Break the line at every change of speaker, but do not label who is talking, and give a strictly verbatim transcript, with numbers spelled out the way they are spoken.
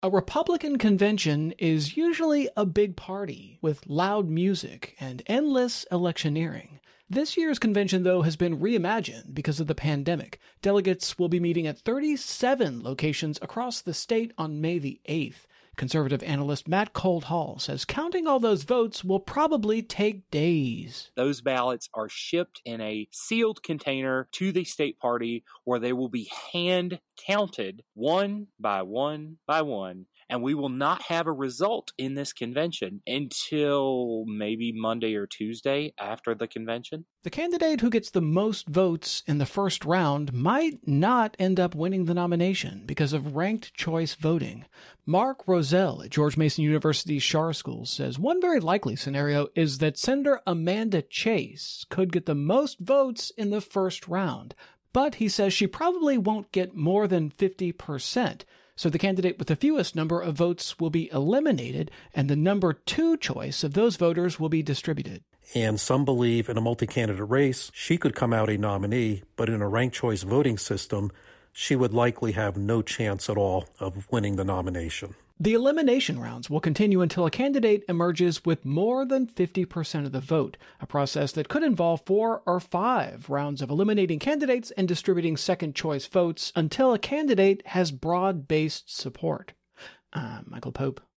A Republican convention is usually a big party with loud music and endless electioneering. This year's convention, though, has been reimagined because of the pandemic. Delegates will be meeting at thirty-seven locations across the state on May the eighth. Conservative analyst Matt Coldhall says counting all those votes will probably take days.
Those ballots are shipped in a sealed container to the state party where they will be hand counted one by one by one. And we will not have a result in this convention until maybe Monday or Tuesday after the convention.
The candidate who gets the most votes in the first round might not end up winning the nomination because of ranked choice voting. Mark Roselle at George Mason University's Schar School says one very likely scenario is that Senator Amanda Chase could get the most votes in the first round. But he says she probably won't get more than fifty percent. So the candidate with the fewest number of votes will be eliminated, and the number two choice of those voters will be distributed.
And some believe in a multi-candidate race, she could come out a nominee, but in a ranked choice voting system, she would likely have no chance at all of winning the nomination.
The elimination rounds will continue until a candidate emerges with more than fifty percent of the vote, a process that could involve four or five rounds of eliminating candidates and distributing second-choice votes until a candidate has broad-based support. I'm Michael Pope.